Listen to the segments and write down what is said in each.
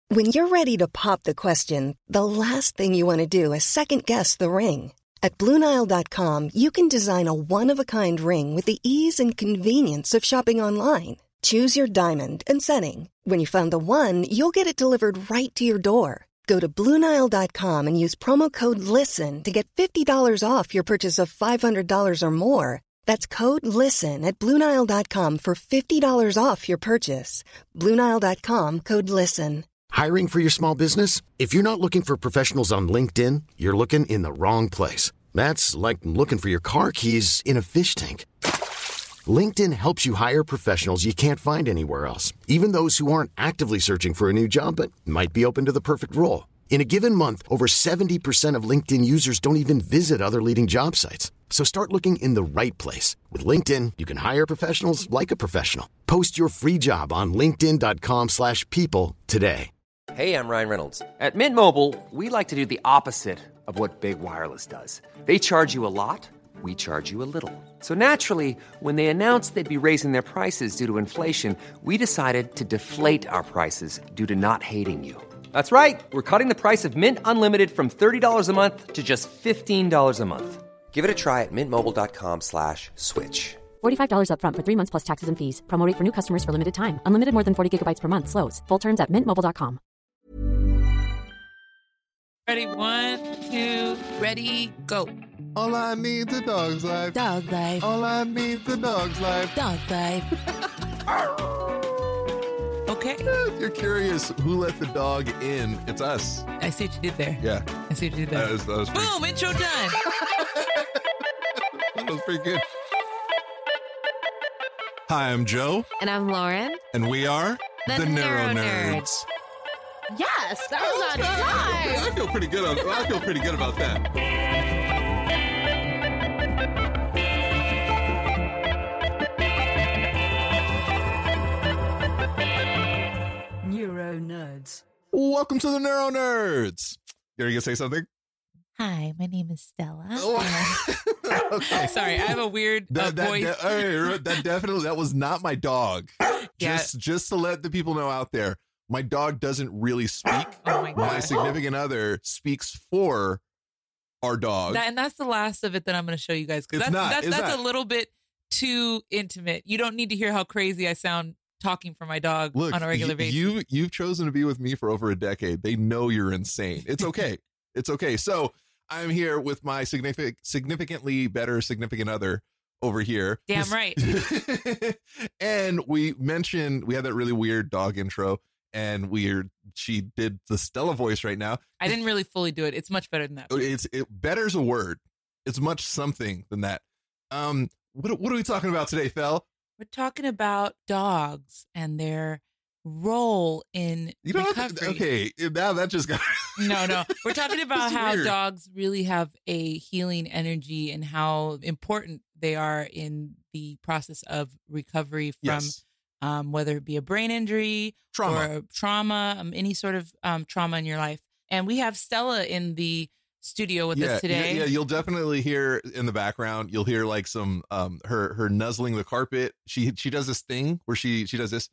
When you're ready to pop the question, the last thing you want to do is second-guess the ring. At BlueNile.com, you can design a one-of-a-kind ring with the ease and convenience of shopping online. Choose your diamond and setting. When you find the one, you'll get it delivered right to your door. Go to BlueNile.com and use promo code LISTEN to get $50 off your purchase of $500 or more. That's code LISTEN at BlueNile.com for $50 off your purchase. BlueNile.com, code LISTEN. Hiring for your small business? If you're not looking for professionals on LinkedIn, you're looking in the wrong place. That's like looking for your car keys in a fish tank. LinkedIn helps you hire professionals you can't find anywhere else, even those who aren't actively searching for a new job but might be open to the perfect role. In a given month, over 70% of LinkedIn users don't even visit other leading job sites. So start looking in the right place. With LinkedIn, you can hire professionals like a professional. Post your free job on linkedin.com/people today. Hey, I'm Ryan Reynolds. At Mint Mobile, we like to do the opposite of what Big Wireless does. They charge you a lot, we charge you a little. So naturally, when they announced they'd be raising their prices due to inflation, we decided to deflate our prices due to not hating you. That's right. We're cutting the price of Mint Unlimited from $30 a month to just $15 a month. Give it a try at mintmobile.com/switch. $45 up front for 3 months plus taxes and fees. Promo rate for new customers for limited time. Unlimited more than 40 gigabytes per month. Slows full terms at mintmobile.com. Ready, 1, 2, ready, go. All I need's a dog's life. Dog life. All I need's a dog's life. Dog life. Okay. If you're curious who let the dog in, it's us. I see what you did there. Yeah. I see what you did there. That was pretty, Boom, intro done. that was pretty good. Hi, I'm Joe. And I'm Lauren. And we are The Neuro Nerds. Yes, that was on time. I feel pretty good about that. Neuro Nerds. Welcome to the Neuro Nerds. You're going to say something? Hi, my name is Stella. Okay. Sorry, I have a weird voice. That was not my dog. Yeah. Just to let the people know out there, my dog doesn't really speak. Oh my God. My significant other speaks for our dog. And that's the last of it that I'm going to show you guys. It's That's not. a little bit too intimate. You don't need to hear how crazy I sound talking for my dog on a regular basis. You've chosen to be with me for over a decade. They know you're insane. It's okay. It's okay. So I'm here with my significantly better significant other over here. Damn right. And we mentioned we had that really weird dog intro, and she did the Stella voice right now. I didn't really fully do it. It's much better than that. Better's a word. It's much something than that. What are we talking about today, Fel? We're talking about dogs and their role in recovery. Okay, now that just got... No. We're talking about how weird. dogs really have a healing energy and how important they are in the process of recovery from Yes. Whether it be a brain injury or trauma, any sort of trauma in your life. And we have Stella in the studio with us today. Yeah, you'll definitely hear in the background, you'll hear like some her nuzzling the carpet. She does this thing where she does this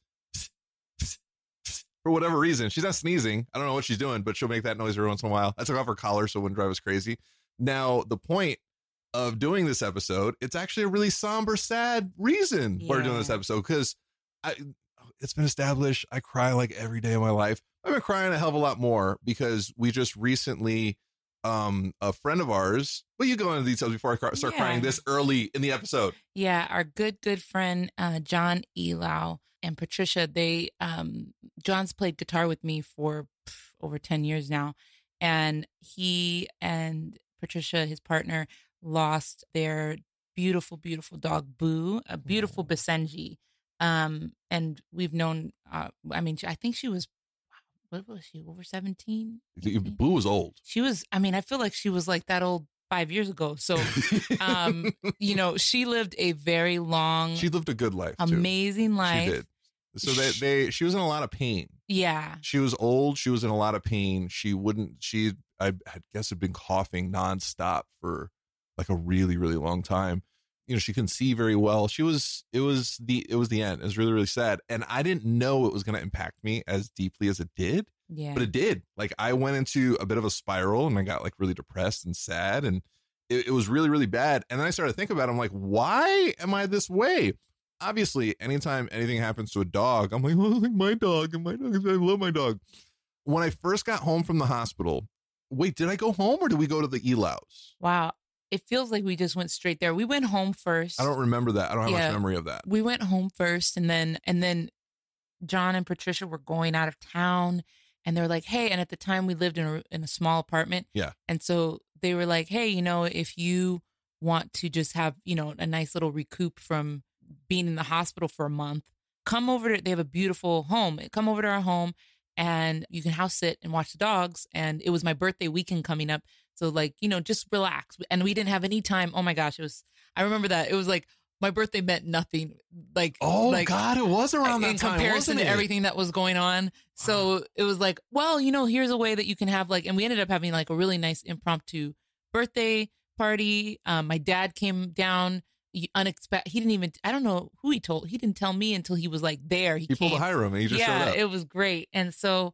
for whatever reason. She's not sneezing. I don't know what she's doing, but she'll make that noise every once in a while. I took off her collar so it wouldn't drive us crazy. Now, the point of doing this episode, it's actually a really somber, sad reason we're doing this episode, because it's been established I cry like every day of my life. I've been crying a hell of a lot more because we just recently a friend of ours. Well, you go into details before I start crying this early in the episode. Yeah, our good friend John Elau and Patricia, they John's played guitar with me for over 10 years now, and he and Patricia, his partner, lost their beautiful dog Boo, a beautiful Basenji, and we've known I think she was, what was she, over 17? Boo was old. She was, I feel like she was like that old 5 years ago. So, she lived a very long... She lived a good life, amazing life. She did. So she was in a lot of pain. Yeah. She was old. She was in a lot of pain. I guess had been coughing nonstop for like a really, really long time. She couldn't see very well. It was the end. It was really, really sad. And I didn't know it was going to impact me as deeply as it did. Yeah. But it did. Like I went into a bit of a spiral and I got like really depressed and sad, and it was really, really bad. And then I started to think about it. I'm like, why am I this way? Obviously, anytime anything happens to a dog, I'm like, oh, like my dog and my dog. I love my dog. When I first got home from the hospital, wait, did I go home or did we go to the Elows? Wow. It feels like we just went straight there. We went home first. I don't remember that. I don't have much memory of that. We went home first, and then John and Patricia were going out of town, and they're like, hey, and at the time we lived in a small apartment. Yeah. And so they were like, hey, if you want to just have, a nice little recoup from being in the hospital for a month, come over they have a beautiful home. Come over to our home and you can house sit and watch the dogs. And it was my birthday weekend coming up. So just relax. And we didn't have any time. Oh my gosh. I remember that. It was like my birthday meant nothing. God, it was around that time. In comparison to everything that was going on. So it was like, well, here's a way that you can have and we ended up having like a really nice impromptu birthday party. My dad came down unexpected. He didn't even, I don't know who he told. He didn't tell me until he was like there. He pulled a Hiram and he just showed up. It was great. And so,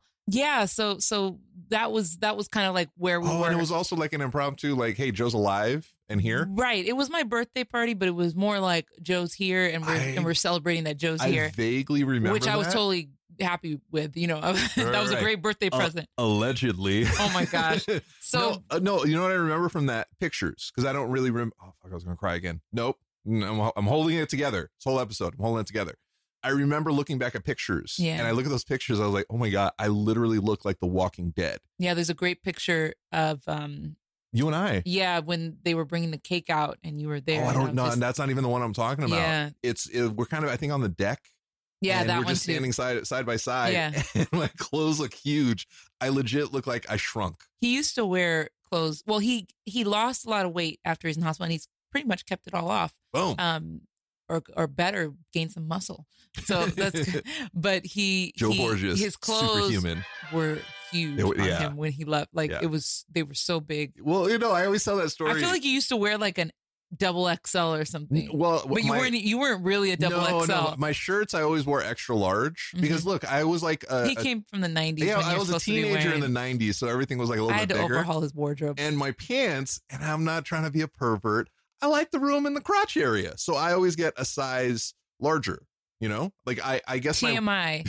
so that was kind of like where we were. And it was also like an impromptu, like, hey, Joe's alive and here. Right. It was my birthday party, but it was more like Joe's here and we're celebrating that Joe's here. I vaguely remember which I was totally happy with, that was a great birthday present. Allegedly. Oh my gosh. So no, you know what I remember from that? Pictures. Because I don't really remember. Oh, fuck, I was going to cry again. Nope. I'm holding it together. This whole episode, I'm holding it together. I remember looking back at pictures and I look at those pictures. I was like, oh my God, I literally look like The Walking Dead. Yeah. There's a great picture of, you and I. Yeah. When they were bringing the cake out and you were there. Oh, I don't know. And that's not even the one I'm talking about. Yeah. We're kind of, I think, on the deck. Yeah, and that we're one just too. standing side by side. Yeah. And my clothes look huge. I legit look like I shrunk. He used to wear clothes. Well, he lost a lot of weight after he's in hospital, and he's pretty much kept it all off. Boom. Or better, gain some muscle. So that's good. But Joe Borges, his clothes superhuman, were huge on him when he left. They were so big. Well, I always tell that story. I feel like he used to wear like an double XL or something. Well, but you weren't really a double XL. No, my shirts I always wore extra large because look, I was like he came from the 90s. Yeah, I was a teenager in the 90s, so everything was like a little bit bigger. I had to overhaul his wardrobe. And my pants, and I'm not trying to be a pervert, I like the room in the crotch area, so I always get a size larger. Like I guess TMI.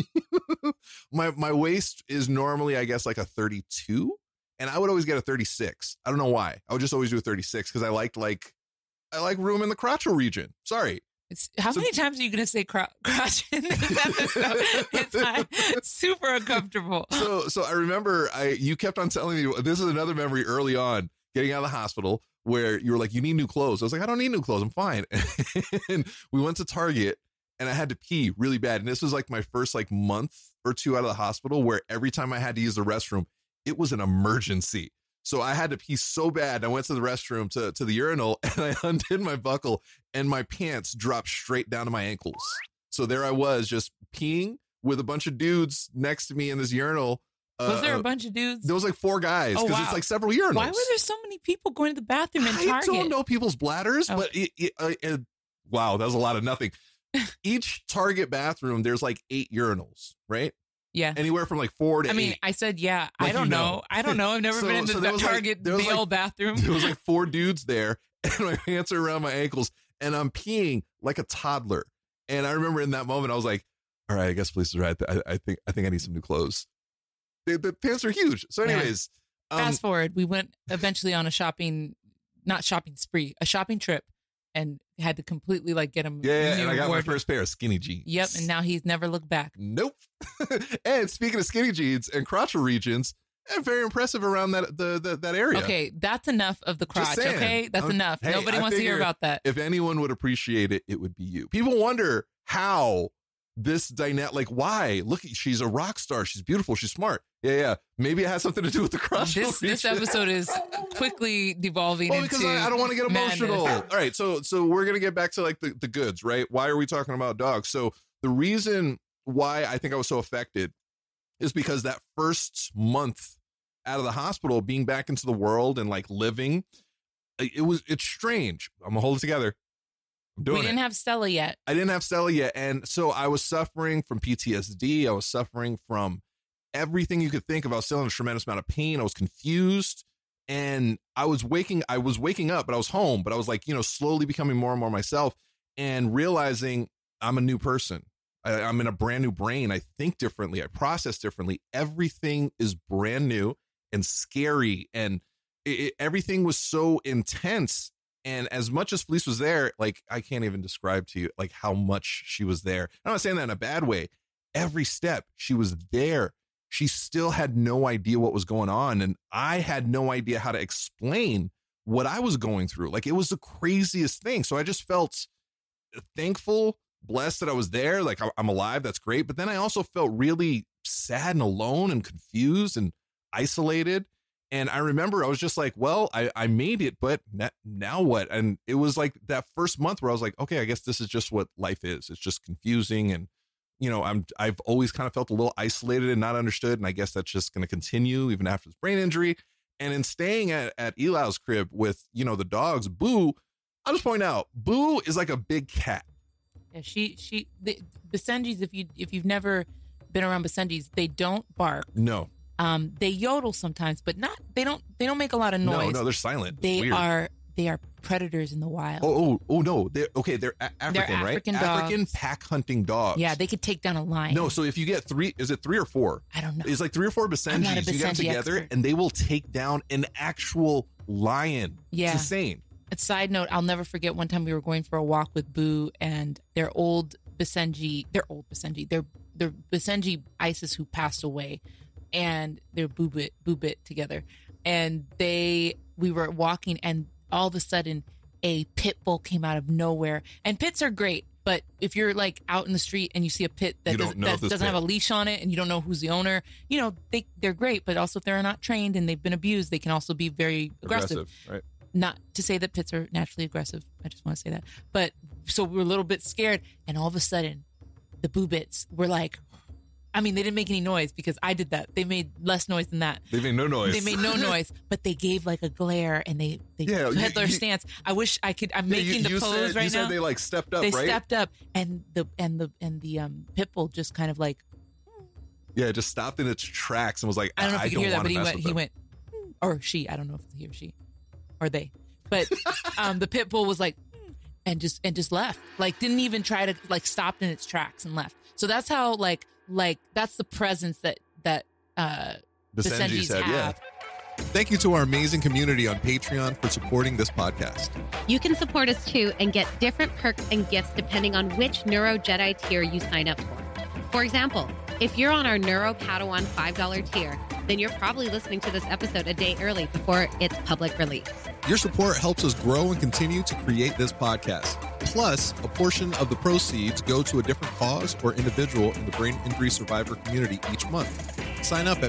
My waist is normally, I guess, like a 32. And I would always get a 36. I don't know why. I would just always do a 36 because I like room in the crotchal region. Sorry. How many times are you going to say crotch in this episode? It's super uncomfortable. So I remember you kept on telling me, this is another memory early on, getting out of the hospital, where you were like, you need new clothes. I was like, I don't need new clothes. I'm fine. And we went to Target and I had to pee really bad. And this was like my first like month or two out of the hospital, where every time I had to use the restroom, it was an emergency. So I had to pee so bad. I went to the restroom to the urinal and I undid my buckle and my pants dropped straight down to my ankles. So there I was just peeing with a bunch of dudes next to me in this urinal. Was there a bunch of dudes? There was like 4 guys because it's like several urinals. Why were there so many people going to the bathroom in Target? I don't know people's bladders, but wow, that was a lot of nothing. Each Target bathroom, there's like 8 urinals, right? Yeah. Anywhere from like 4 to 8. I mean, I said, yeah. Like, I don't know. I don't know. I've never been in the Target male bathroom. There was like 4 dudes there and my pants are around my ankles and I'm peeing like a toddler. And I remember in that moment, I was like, all right, I guess police are right. I think I need some new clothes. The pants are huge. So anyways. Yeah. Fast forward, we went eventually on a shopping trip. And had to completely like get him. Yeah, and I got my first pair of skinny jeans. Yep, and now he's never looked back. Nope. And speaking of skinny jeans and crotchal regions, very impressive around that area. Okay, that's enough of the crotch. Okay, that's enough. Hey, Nobody wants to hear about that. If anyone would appreciate it, it would be you. People wonder how this dynamic, like why? Look, she's a rock star. She's beautiful. She's smart. Yeah. Maybe it has something to do with the crotch. This episode is quickly devolving into because I don't want to get emotional. Madness. All right, so we're gonna get back to like the goods, right? Why are we talking about dogs? So the reason why I think I was so affected is because that first month out of the hospital, being back into the world and like living, it's strange. I'm gonna hold it together. We didn't have Stella yet. I didn't have Stella yet, and so I was suffering from PTSD. I was suffering from everything you could think of. I was still in a tremendous amount of pain. I was confused, and I was waking up, but I was home, but I was like, slowly becoming more and more myself and realizing I'm a new person. I'm in a brand new brain. I think differently. I process differently. Everything is brand new and scary. And everything was so intense. And as much as Felice was there, like, I can't even describe to you like how much she was there. I'm not saying that in a bad way. Every step she was there. She still had no idea what was going on. And I had no idea how to explain what I was going through. Like, it was the craziest thing. So I just felt thankful, blessed that I was there. Like, I'm alive. That's great. But then I also felt really sad and alone and confused and isolated. And I remember I was just like, well, I made it, but now what? And it was like that first month where I was like, okay, I guess this is just what life is. It's just confusing. And, I've always kind of felt a little isolated and not understood. And I guess that's just going to continue even after this brain injury. And in staying at Eli's crib with, the dogs, Boo, I'll just point out, Boo is like a big cat. Yeah, the Basenjis, if you've never been around Basenjis, they don't bark. No. They yodel sometimes, but they don't make a lot of noise. No, they're silent. They are predators in the wild. Oh no. They're African, they're right? African dogs. African pack hunting dogs. Yeah, they could take down a lion. No, so if you get 3, is it 3 or 4? I don't know. It's like 3 or 4 Basenjis. You get them together expert. And they will take down an actual lion. Yeah. It's insane. A side note, I'll never forget one time we were going for a walk with Boo and their old Basenji. They're Basenji Isis who passed away, and they're Boobit together. And we were walking, and all of a sudden a pit bull came out of nowhere. And pits are great, but if you're like out in the street and you see a pit that doesn't have a leash on it and you don't know who's the owner, they're great, but also if they're not trained and they've been abused, they can also be very aggressive. Right. Not to say that pits are naturally aggressive. I just want to say that. But so we were a little bit scared, and all of a sudden the Boobits were like, they didn't make any noise because I did that. They made less noise than that. They made no noise. But they gave like a glare, and they had their stance. I wish I could. I'm making the pose right now. You said they like stepped up, right? They stepped up, and the pit bull just kind of like, it just stopped in its tracks and was like, I don't know if you can hear that, but he went, or she. I don't know if it's he or she, or they. But the pit bull was like, and just left. Like, didn't even try to like stopped in its tracks and left. So that's how like that's the presence that Basenjis have. Yeah. Thank you to our amazing community on Patreon for supporting this podcast. You can support us too and get different perks and gifts depending on which Neuro Jedi tier you sign up for. For example, if you're on our Neuro Padawan $5 tier, then you're probably listening to this episode a day early before its public release. Your support helps us grow and continue to create this podcast. Plus, a portion of the proceeds go to a different cause or individual in the brain injury survivor community each month. Sign up at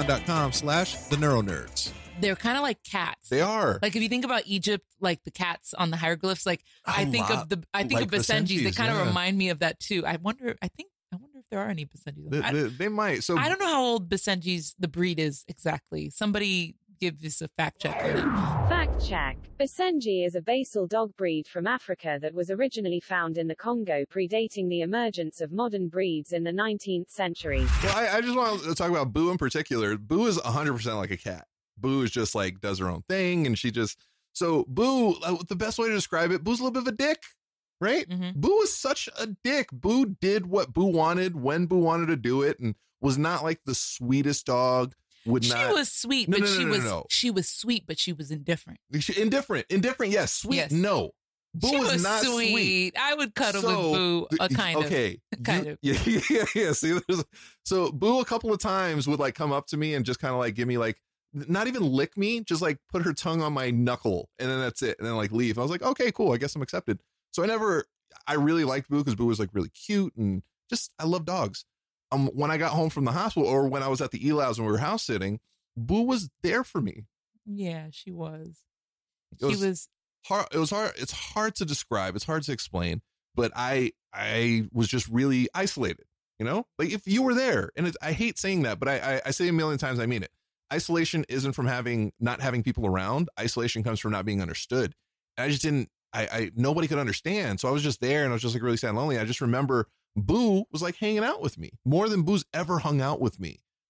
patreon.com/theneuronerds. They're kind of like cats. They are. Like, if you think about Egypt, like the cats on the hieroglyphs, like I think of Basenjis. They kind of remind me of that too. I wonder if there are any Basenjis. They might. So I don't know how old Basenjis, the breed, is exactly. Somebody give us a fact check on that. Fact check. Basenji is a basal dog breed from Africa that was originally found in the Congo, predating the emergence of modern breeds in the 19th century. Well, I just want to talk about Boo in particular. Boo is 100% like a cat. Boo is just like does her own thing, and so Boo, the best way to describe it, Boo's a little bit of a dick. Right? Mm-hmm. Boo is such a dick. Boo did what Boo wanted when Boo wanted to do it, and was not like the sweetest dog. She was sweet, but she was sweet, but she was indifferent. Indifferent. Yes. Sweet. Yes. No. Boo she was not sweet. I would cuddle with Boo. Okay. Kind of. Yeah. See, so Boo a couple of times would like come up to me and just kind of like give me like, not even lick me, just like put her tongue on my knuckle, and then that's it, and then like leave. I was like, okay, cool. I guess I'm accepted. So I really liked Boo because Boo was like really cute, and just, I love dogs. When I got home from the hospital, or when I was at the Eli's when we were house sitting, Boo was there for me. Yeah, she was. It was hard. It was hard. It's hard to describe. It's hard to explain, but I was just really isolated, like if you were there, and I hate saying that, but I say a million times, I mean it. Isolation isn't from not having people around. Isolation comes from not being understood. And I just didn't, nobody could understand. So I was just there, and I was just like really sad and lonely. I just remember Boo was like hanging out with me more than Boo's ever hung out with me.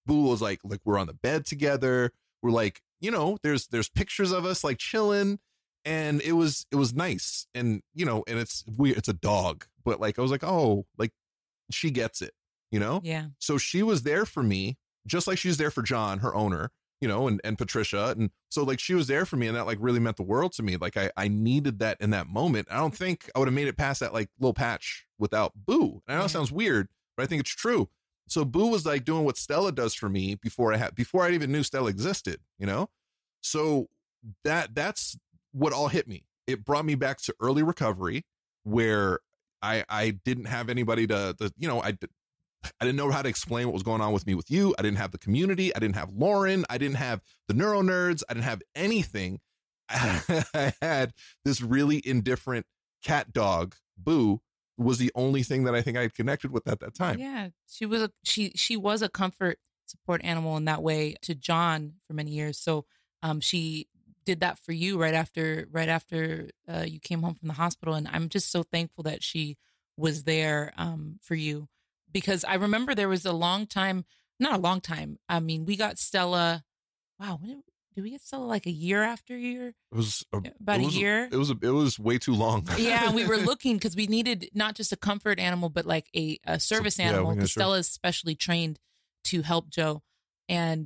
Boo was like we're on the bed together. We're like, there's pictures of us like chilling, and it was nice. And, and it's weird. It's a dog, but like, I was like, oh, like she gets it, Yeah. So she was there for me, just like she was there for John, her owner, and Patricia. And so like, she was there for me, and that like really meant the world to me. Like I needed that in that moment. I don't think I would have made it past that like little patch without Boo. And I know it sounds weird, but I think it's true. So Boo was like doing what Stella does for me before I even knew Stella existed, So that's what all hit me. It brought me back to early recovery, where I didn't have anybody I didn't know how to explain what was going on with me with you. I didn't have the community. I didn't have Lauren. I didn't have the Neuro Nerds. I didn't have anything. I had this really indifferent cat dog. Boo was the only thing that I think I had connected with at that time. Yeah, she was a comfort support animal in that way to John for many years. So she did that for you right after you came home from the hospital, and I'm just so thankful that she was there for you, because I remember there was not a long time. I mean, we got Stella. Wow, when did we get Stella? Like a year after year? It was about a year. It was way too long. Yeah, we were looking because we needed not just a comfort animal, but like a service animal, because Stella is specially trained to help Joe. And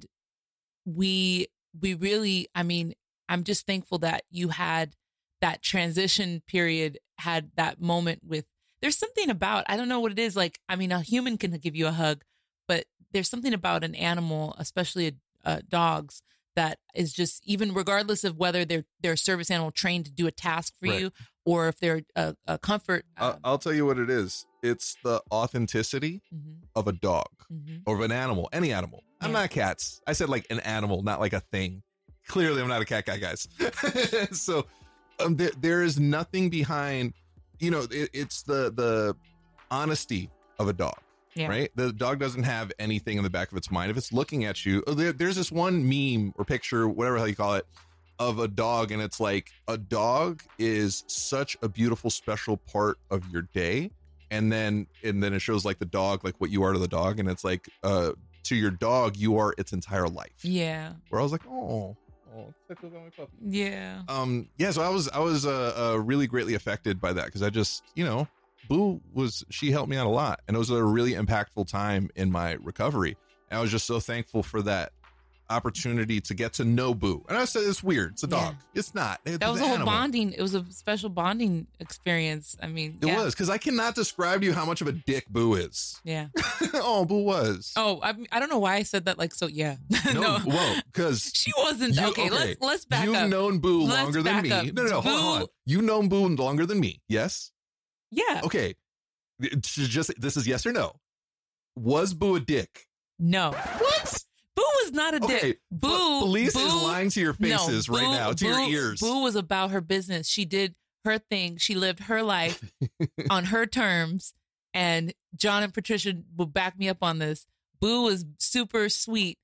we really, I mean, I'm just thankful that you had that transition period, had that moment with, there's something about, I don't know what it is. Like, I mean, a human can give you a hug, but there's something about an animal, especially dogs, that is just, even regardless of whether they're a service animal trained to do a task for you, or if they're a comfort. I'll tell you what it is. It's the authenticity of a dog or of an animal, any animal. I'm not cats. I said like an animal, not like a thing. Clearly, I'm not a cat guy, guys. So there is nothing behind, it's the honesty of a dog. Yeah. Right. The dog doesn't have anything in the back of its mind. If it's looking at you, there's this one meme or picture, whatever how you call it, of a dog. And it's like, a dog is such a beautiful, special part of your day. And then it shows like the dog, like what you are to the dog. And it's like, to your dog, you are its entire life. Yeah. Where I was like, oh, tickles on my puppy. Yeah. Yeah. So I was really greatly affected by that, because I just, Boo she helped me out a lot, and it was a really impactful time in my recovery. And I was just so thankful for that opportunity to get to know Boo. And I said, it's weird. It's a dog. Yeah. It's not. That was a whole bonding. It was a special bonding experience. I mean, it was, because I cannot describe to you how much of a dick Boo is. Yeah. Oh, Boo was. Oh, I don't know why I said that. Like, so yeah. No, well, because she wasn't. Okay, let's back up. You've known Boo longer than me. No, hold on. You've known Boo longer than me. Yes. Yeah. Okay. This is yes or no. Was Boo a dick? No. What? Boo was not a dick. Boo. Police is lying to your faces right now, to your ears. Boo was about her business. She did her thing. She lived her life on her terms. And John and Patricia will back me up on this. Boo was super sweet.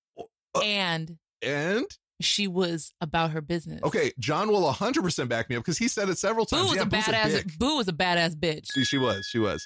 And she was about her business. Okay, John will 100% back me up, because he said it several times. Boo was a badass bitch. She was.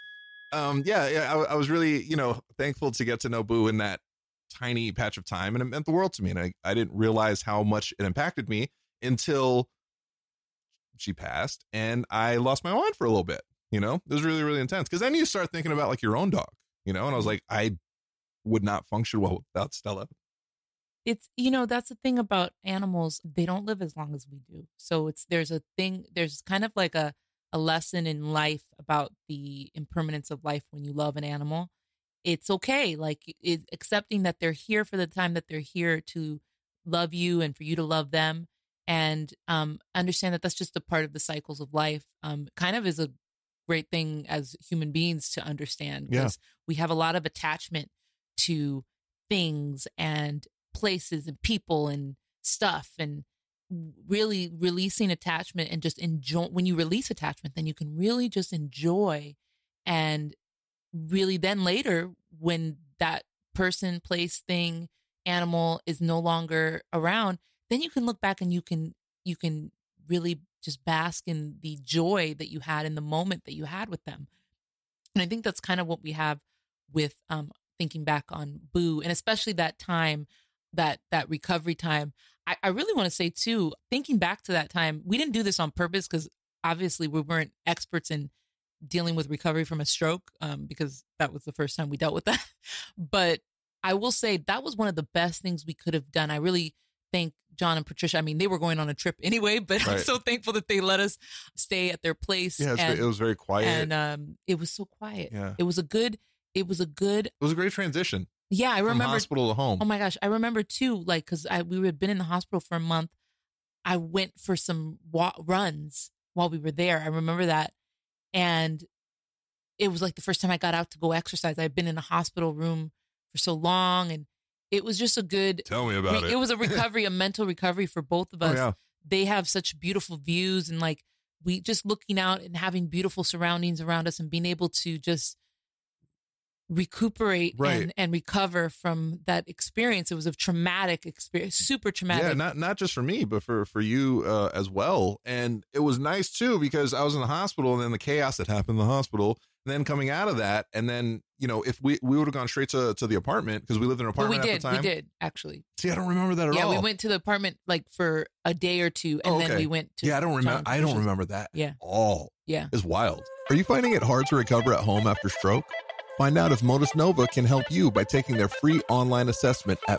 I was really, thankful to get to know Boo in that tiny patch of time, and it meant the world to me. And I didn't realize how much it impacted me until she passed, and I lost my mind for a little bit. It was really, really intense, because then you start thinking about like your own dog, and I was like, I would not function well without Stella. It's, that's the thing about animals. They don't live as long as we do. So there's kind of like a lesson in life about the impermanence of life when you love an animal. It's okay. Like accepting that they're here for the time that they're here to love you and for you to love them, and understand that that's just a part of the cycles of life. Kind of is a great thing as human beings to understand, because we have a lot of attachment to things and places and people and stuff, and really releasing attachment and just enjoy. When you release attachment, then you can really just enjoy, and really then later, when that person, place, thing, animal is no longer around, then you can look back and you can really just bask in the joy that you had in the moment that you had with them. And I think that's kind of what we have with thinking back on Boo, and especially that time, that recovery time. I really want to say too, thinking back to that time, we didn't do this on purpose because obviously we weren't experts in dealing with recovery from a stroke, because that was the first time we dealt with that. But I will say that was one of the best things we could have done. I really thank John and Patricia. I mean, they were going on a trip anyway, but I'm so thankful that they let us stay at their place. Yeah, it was very quiet. And it was so quiet. Yeah. It was a great transition. Yeah, I remember. From hospital to home. Oh my gosh. I remember too, like, because we had been in the hospital for a month. I went for some runs while we were there. I remember that. And it was like the first time I got out to go exercise. I'd been in a hospital room for so long, and it was just a good. Tell me about it. It was a recovery, a mental recovery for both of us. Oh, yeah. They have such beautiful views, and like we just looking out and having beautiful surroundings around us and being able to just recuperate and recover from that experience. It was a traumatic experience, super traumatic. Yeah, not just for me, but for you as well. And it was nice too, because I was in the hospital, and then the chaos that happened in the hospital, and then coming out of that, and then, you know, if we would have gone straight to the apartment, because we lived in an apartment at the time. We did actually. See, I don't remember that at all. Yeah, we went to the apartment like for a day or two, and then we went to. Yeah, I don't remember that at all. Yeah, it's wild. Are you finding it hard to recover at home after stroke? Find out if Modus Nova can help you by taking their free online assessment at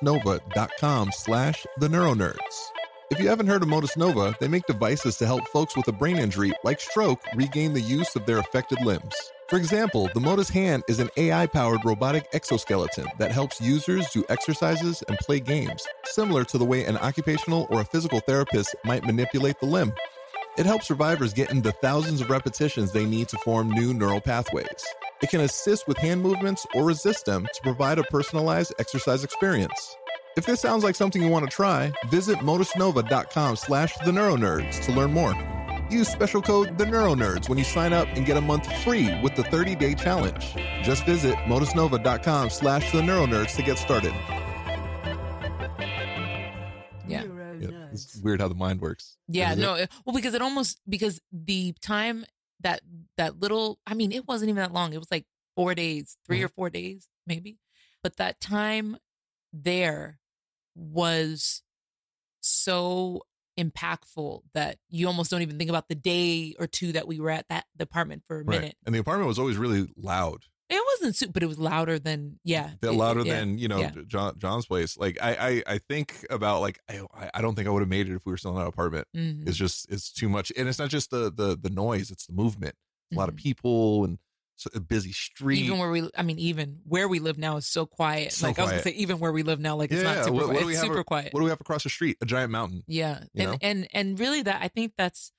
modusnova.com/theneuronerds. If you haven't heard of Modus Nova, they make devices to help folks with a brain injury like stroke regain the use of their affected limbs. For example, the Modus Hand is an AI-powered robotic exoskeleton that helps users do exercises and play games, similar to the way an occupational or a physical therapist might manipulate the limb. It helps survivors get into thousands of repetitions they need to form new neural pathways. It can assist with hand movements or resist them to provide a personalized exercise experience. If this sounds like something you want to try, visit modusnova.com/theneuronerds to learn more. Use special code THENeuroNerds when you sign up and get a month free with the 30-day challenge. Just visit modusnova.com/theneuronerds to get started. Yeah. It's weird how the mind works. Yeah, no. Well, because the time that little, I mean, it wasn't even that long. It was like 4 days, 3 or 4 days, maybe. But that time there was so impactful that you almost don't even think about the day or two that we were at that apartment for a minute. And the apartment was always really loud. It wasn't, but it was louder than, than, John's place. Like, I think about, like, I don't think I would have made it if we were still in that apartment. Mm-hmm. It's too much. And it's not just the noise, it's the movement. A lot of people and a busy street. Even where we live now is so quiet. I was going to say, even where we live now, like, it's not super quiet. It's super quiet. What do we have across the street? A giant mountain. Yeah. And really I think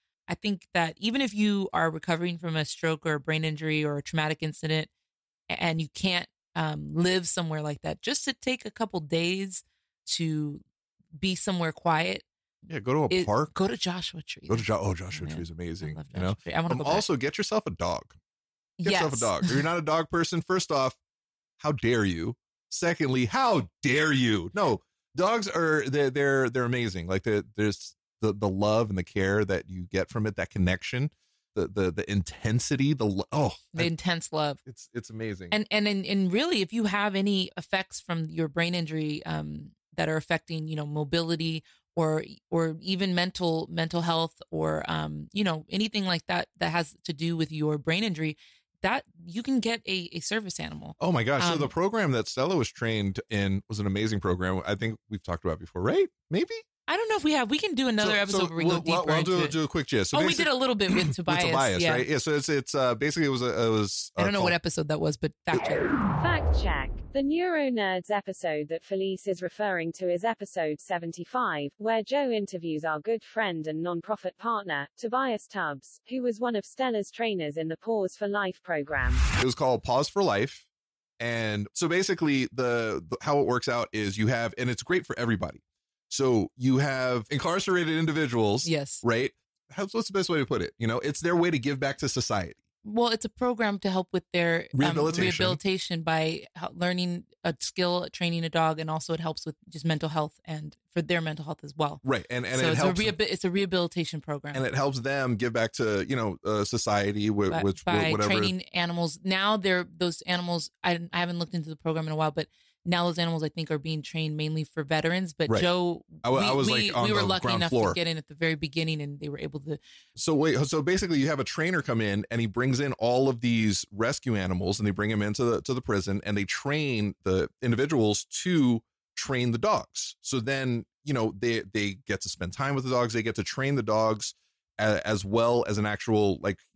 that even if you are recovering from a stroke or a brain injury or a traumatic incident, and you can't live somewhere like that, just to take a couple days to be somewhere quiet. Yeah, go to a park. Go to Joshua Tree. Joshua Tree is amazing. I love Joshua Tree. I want to go back. Also, get yourself a dog. Get yourself a dog. If you're not a dog person, first off, how dare you? Secondly, how dare you? No, dogs are they're amazing. Like there's the love and the care that you get from it, that connection. The intensity, intense love. It's amazing. And really, if you have any effects from your brain injury that are affecting, mobility or even mental health or anything like that has to do with your brain injury, that you can get a service animal. Oh my gosh. So the program that Stella was trained in was an amazing program. I think we've talked about before, right? Maybe? I don't know if we have. We can do another episode where we go deeper into it. Do a quick gist. So we did a little bit with Tobias. Tobias, right? Yeah. So it's basically it was. I don't know what episode that was, but fact check. Fact check. The Neuro Nerds episode that Felice is referring to is episode 75, where Joe interviews our good friend and non-profit partner, Tobias Tubbs, who was one of Stella's trainers in the Pause for Life program. It was called Pause for Life. And so basically the how it works out is you have, and it's great for everybody. So you have incarcerated individuals. Yes. Right. What's the best way to put it? It's their way to give back to society. Well, it's a program to help with their Rehabilitation. by learning a skill, training a dog, and also it helps with just mental health and for their mental health as well. Right, and so it helps. It's a rehabilitation program, and it helps them give back to society with by whatever. training animals. Now those animals. I haven't looked into the program in a while, but now those animals I think are being trained mainly for veterans. But Right. Joe, I was like on we were the lucky ground enough floor. to get in at the very beginning, and they were able to. So basically, you have a trainer come in, and he brings in all of these rescue animals, and they bring them into the prison, and they train the individuals to train the dogs. So then they get to spend time with the dogs. They get to train the dogs as well as an actual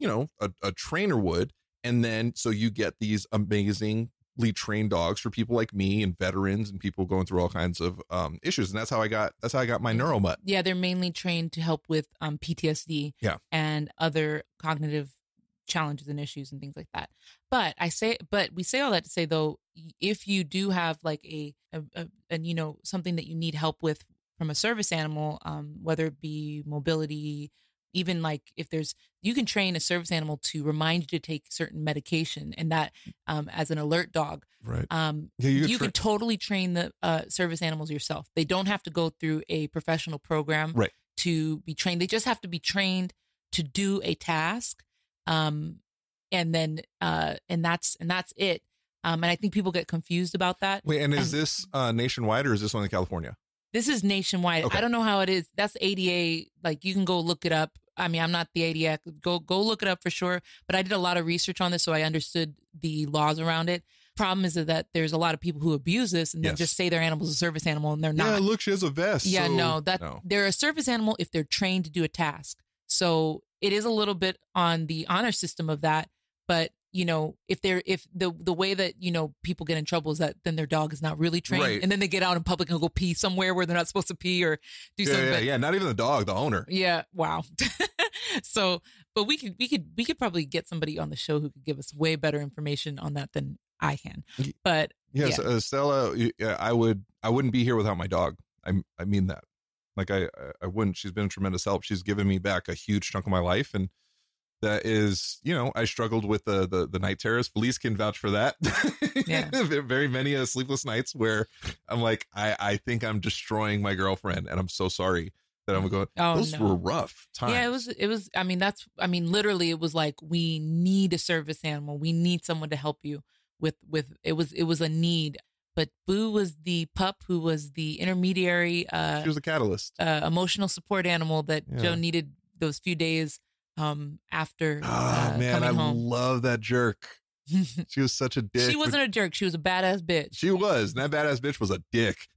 a trainer would, and then so you get these amazingly trained dogs for people like me and veterans and people going through all kinds of issues. And that's how I got my NeuroMutt. Yeah, they're mainly trained to help with PTSD and other cognitive challenges and issues and things like that. But we say all that to say, though, if you do have like a something that you need help with from a service animal, whether it be mobility, even like if you can train a service animal to remind you to take certain medication, and that as an alert dog, right? You can totally train the service animals yourself. They don't have to go through a professional program to be trained. They just have to be trained to do a task, and then and that's it. And I think people get confused about that. Wait, and is this nationwide or is this only California? This is nationwide. Okay. I don't know how it is. That's ADA. Like, you can go look it up. I mean, I'm not the ADA. Go look it up for sure. But I did a lot of research on this, so I understood the laws around it. Problem is that there's a lot of people who abuse this and then just say their animal's a service animal, and they're not. Yeah, look, she has a vest. Yeah, so, no. They're a service animal if they're trained to do a task. So it is a little bit on the honor system of that. But if the way that people get in trouble is that then their dog is not really trained, right. and then they get out in public and go pee somewhere where they're not supposed to pee or do something. Yeah. Not even the dog, the owner. Yeah. Wow. So, but we could probably get somebody on the show who could give us way better information on that than I can. But yes, Stella, I wouldn't be here without my dog. I mean that. Like I wouldn't. She's been a tremendous help. She's given me back a huge chunk of my life, and that is, I struggled with the night terrors. Felice can vouch for that. Yeah. Very many sleepless nights where I'm like, I think I'm destroying my girlfriend, and I'm so sorry that I'm going. Those were rough times. Yeah, it was. I mean, literally, it was like, we need a service animal. We need someone to help you with. It was a need. But Boo was the pup who was the intermediary. She was the catalyst. Emotional support animal that Joe needed those few days after man, coming home. I love that jerk. She was such a dick. She wasn't a jerk. She was a badass bitch. She was. And that badass bitch was a dick.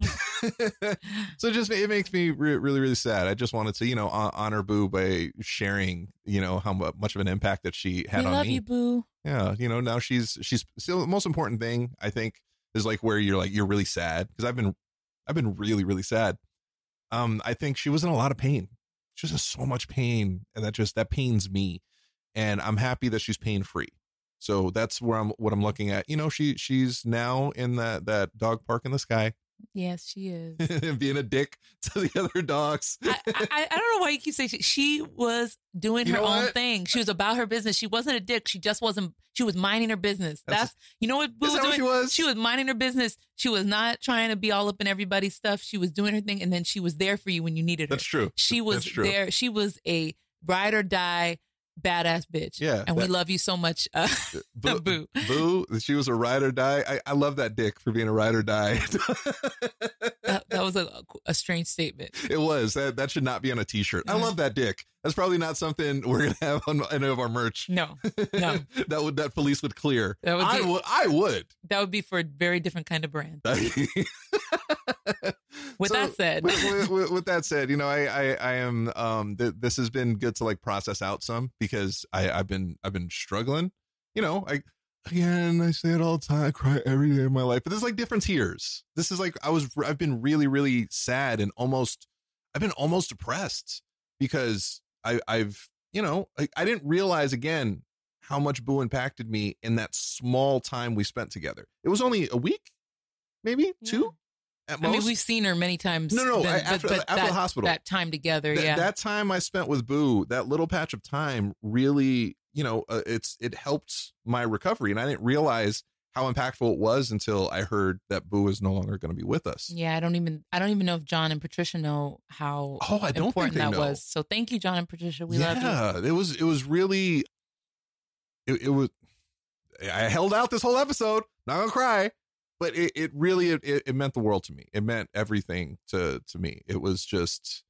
So it makes me really, really sad. I just wanted to, honor Boo by sharing, how much of an impact that she had on me. We love you, Boo. Yeah. Now she's still the most important thing, I think, is like where you're really sad, because I've been really, really sad. I think she was in a lot of pain. She was in so much pain, and that pains me. And I'm happy that she's pain free. So that's what I'm looking at. She's now in that dog park in the sky. Yes, she is. Being a dick to the other dogs. I don't know why you keep saying she was doing her own thing. She was about her business. She wasn't a dick. She just wasn't. She was minding her business. That's what Boo was doing. She was minding her business. She was not trying to be all up in everybody's stuff. She was doing her thing, and then she was there for you when you needed her. That's true. She was there. She was a ride or die badass bitch. Yeah. And we love you so much, Boo. Boo, she was a ride or die. I love that dick for being a ride or die. that was a strange statement. It was. That should not be on a t-shirt. I love that dick. That's probably not something we're going to have on any of our merch. No. that Felice would clear. I would. That would be for a very different kind of brand. With that said, with that said, I am. This has been good to like process out some, because I've been struggling. I say it all the time. I cry every day of my life, but there's like different tears. This is like I've been really, really sad and I've been almost depressed, because I didn't realize again how much Boo impacted me in that small time we spent together. It was only a week, maybe two. At most. I mean, we've seen her many times. No. After the hospital, that time together, that time I spent with Boo, that little patch of time really, it helped my recovery. And I didn't realize how impactful it was until I heard that Boo is no longer going to be with us. Yeah, I don't even know if John and Patricia know how I don't important think they that know. was. So thank you, John and Patricia. We love you. Yeah, it was really, it was, I held out this whole episode, not gonna cry, but it really, it meant the world to me. It meant everything to me. It was just,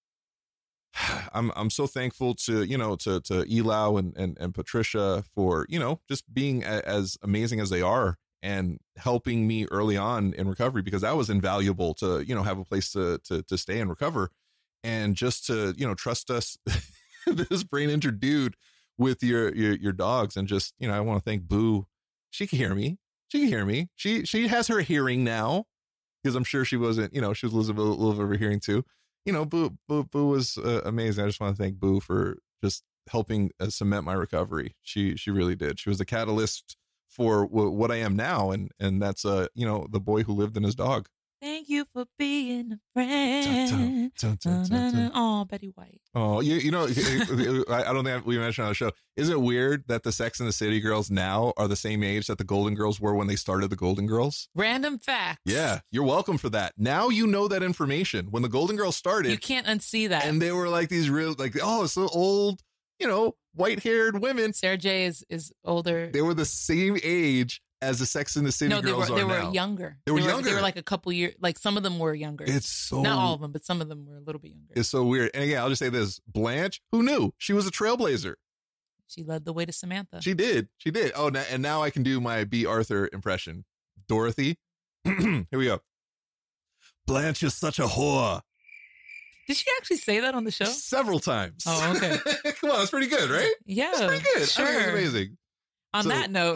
I'm so thankful to Elau and Patricia for, just being as amazing as they are and helping me early on in recovery, because that was invaluable to, have a place to stay and recover, and just to, trust us, this brain injured dude with your dogs. And just, I want to thank Boo. She can hear me. She has her hearing now, because I'm sure she wasn't, she was a little bit of a hearing too. Boo was amazing. I just want to thank Boo for just helping cement my recovery. She really did. She was the catalyst for what I am now. And that's, the boy who lived in his dog. Thank you for being a friend. Oh, Betty White. Oh, I don't think we mentioned on the show. Isn't it weird that the Sex and the City girls now are the same age that the Golden Girls were when they started the Golden Girls? Random facts. Yeah, you're welcome for that. Now you know that information. When the Golden Girls started, you can't unsee that. And they were like these real, so old, white-haired women. Sarah J is older. They were the same age as the Sex and the City girls are now. They were younger. They were younger. They were like a couple years, like some of them were younger. It's so... Not all of them, but some of them were a little bit younger. It's so weird. And again, I'll just say this. Blanche, who knew? She was a trailblazer. She led the way to Samantha. She did. Oh, and now I can do my B. Arthur impression. Dorothy. Here we go. Blanche is such a whore. Did she actually say that on the show? Several times. Oh, okay. Come on, that's pretty good, right? Yeah. That's pretty good. Sure. I think it's amazing. On that note,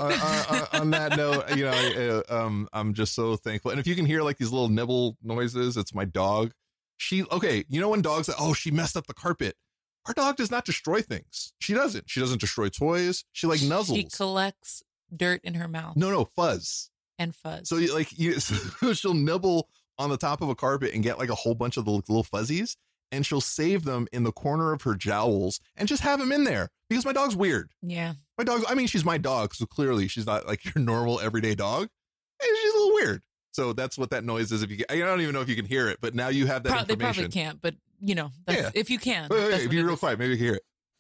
I'm just so thankful. And if you can hear like these little nibble noises, it's my dog. When dogs, she messed up the carpet. Our dog does not destroy things. She doesn't destroy toys. She nuzzles. She collects dirt in her mouth. No, fuzz. And fuzz. So she'll nibble on the top of a carpet and get like a whole bunch of the little fuzzies, and she'll save them in the corner of her jowls and just have them in there, because my dog's weird. Yeah. My dog, she's my dog, so clearly she's not like your normal everyday dog. And she's a little weird. So that's what that noise is. I don't even know if you can hear it, but now you have that information. They probably can't, but if you can. Wait, if you're real quiet, maybe you can hear it.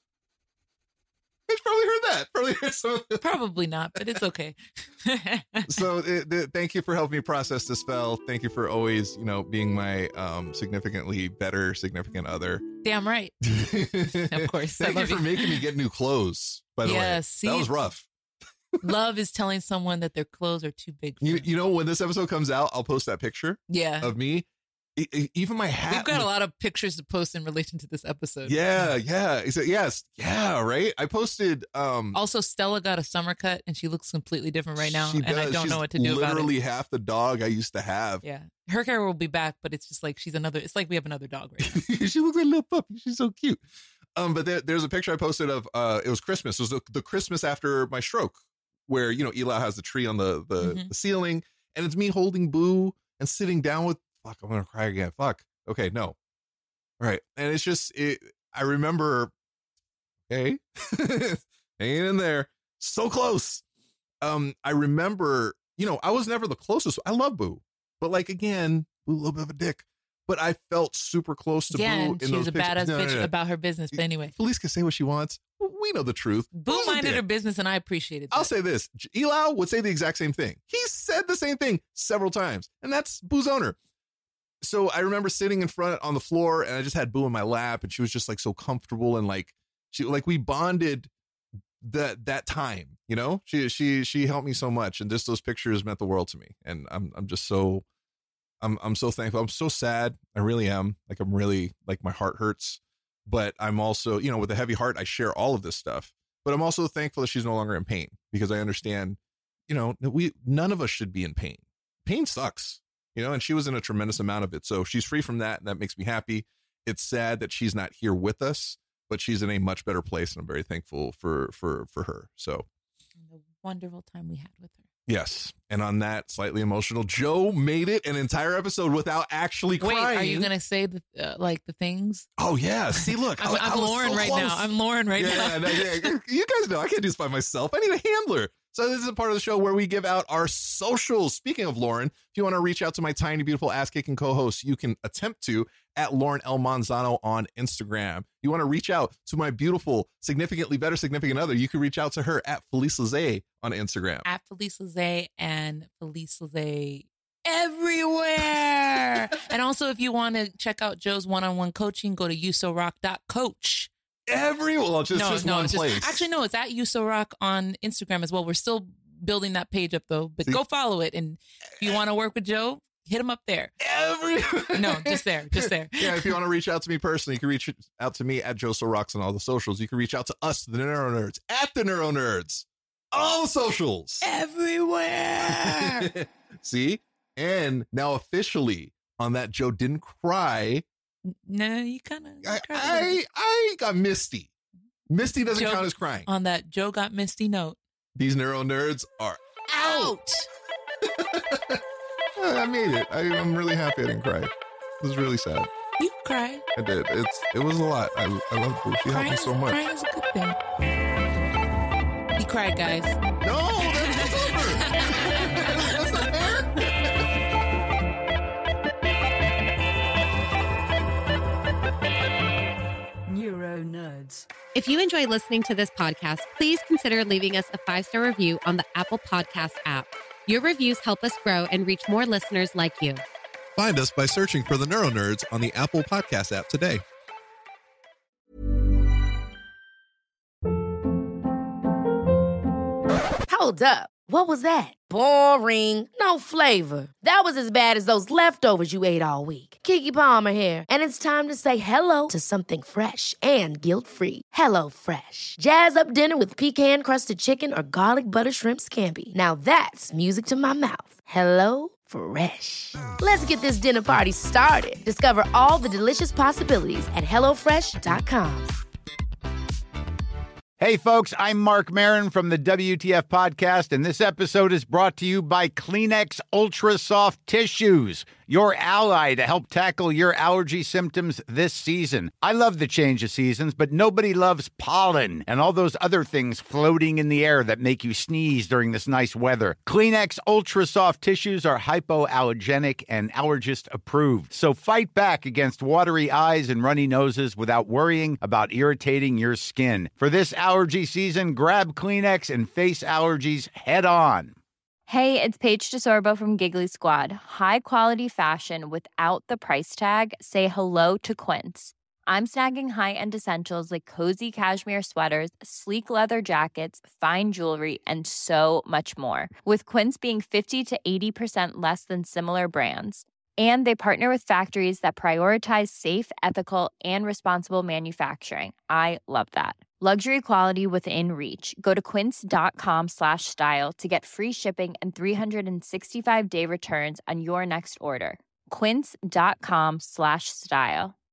You probably heard that. Probably heard some. Probably not, but it's okay. So thank you for helping me process this spell. Thank you for always, being my significantly better significant other. Damn right. Of course. Thank you for making me get new clothes, by the way. See, that was rough. Love is telling someone that their clothes are too big for them. When this episode comes out, I'll post that picture of me. Even my hat. We've got a lot of pictures to post in relation to this episode. Yeah. Yes. Yeah. Right. I posted. Also, Stella got a summer cut and she looks completely different right now. And I don't know what to do about it. Literally half the dog I used to have. Yeah. Her hair will be back, but it's just like it's like we have another dog right now. She looks like a little puppy. She's so cute. But there's a picture I posted of, it was Christmas. It was the Christmas after my stroke, where, Elau has the tree on the ceiling, and it's me holding Boo and sitting down with, fuck, I'm going to cry again. Fuck. Okay. No. All right. And it's just, I remember, hanging in there, so close. I remember, I was never the closest. I love Boo, but again, Boo, a little bit of a dick, but I felt super close to Boo. And she was a badass bitch about her business. But anyway, Felice can say what she wants. We know the truth. Boo minded her business, and I appreciated that. I'll say this. Elau would say the exact same thing. He said the same thing several times, and that's Boo's owner. So I remember sitting in front on the floor, and I just had Boo in my lap, and she was just so comfortable, and we bonded that time, she helped me so much, and just those pictures meant the world to me. And I'm just so, I'm so thankful. I'm so sad. I really am. I'm really my heart hurts, but I'm also, with a heavy heart, I share all of this stuff, but I'm also thankful that she's no longer in pain, because I understand, none of us should be in pain. Pain sucks. And she was in a tremendous amount of it. So she's free from that. And that makes me happy. It's sad that she's not here with us, but she's in a much better place. And I'm very thankful for her. So and the wonderful time we had with her. Yes. And on that slightly emotional, Joe made it an entire episode without actually crying. Wait, are you going to say the things? Oh, yeah. See, look. I'm Lauren so right now. I'm Lauren right now. Yeah. You guys know I can't do this by myself. I need a handler. So this is a part of the show where we give out our socials. Speaking of Lauren, if you want to reach out to my tiny, beautiful, ass-kicking co-host, you can attempt to at Lauren L. Manzano on Instagram. You want to reach out to my beautiful, significantly better significant other, you can reach out to her at Felice Lizay on Instagram. At Felice Lizay and Felice Lizay everywhere. And also, if you want to check out Joe's one-on-one coaching, go to usorock.coach. Just one place. Actually, no, it's at USORock on Instagram as well. We're still building that page up, though. But go follow it. And if you want to work with Joe, hit him up there. No, just there. Yeah, if you want to reach out to me personally, you can reach out to me at Joe So Rocks on all the socials. You can reach out to us, the Neuro Nerds, at the Neuro Nerds. All the socials. Everywhere. See? And now officially on that Joe didn't cry. No, you kind of. I got misty. Misty doesn't count as crying. On that Joe got misty note. These Neuro Nerds are out. I made it. I'm really happy I didn't cry. It was really sad. You cried. I did. It was a lot. I love her. She helped me so much. Crying is a good thing. He cried, guys. No, that's over. That's not fair. Neuro Nerds. If you enjoy listening to this podcast, please consider leaving us a 5-star review on the Apple Podcast app. Your reviews help us grow and reach more listeners like you. Find us by searching for the Neuro Nerds on the Apple Podcast app today. Hold up. What was that? Boring. No flavor. That was as bad as those leftovers you ate all week. Keke Palmer here. And it's time to say hello to something fresh and guilt-free. Hello Fresh. Jazz up dinner with pecan-crusted chicken or garlic butter shrimp scampi. Now that's music to my mouth. Hello Fresh. Let's get this dinner party started. Discover all the delicious possibilities at HelloFresh.com. Hey, folks, I'm Mark Maron from the WTF Podcast, and this episode is brought to you by Kleenex Ultra Soft Tissues, your ally to help tackle your allergy symptoms this season. I love the change of seasons, but nobody loves pollen and all those other things floating in the air that make you sneeze during this nice weather. Kleenex Ultra Soft Tissues are hypoallergenic and allergist approved, so fight back against watery eyes and runny noses without worrying about irritating your skin. For this allergy season, grab Kleenex and face allergies head on. Hey, it's Paige DeSorbo from Giggly Squad. High quality fashion without the price tag. Say hello to Quince. I'm snagging high-end essentials like cozy cashmere sweaters, sleek leather jackets, fine jewelry, and so much more. With Quince being 50 to 80% less than similar brands. And they partner with factories that prioritize safe, ethical, and responsible manufacturing. I love that. Luxury quality within reach. Go to quince.com/style to get free shipping and 365-day returns on your next order. Quince.com/style.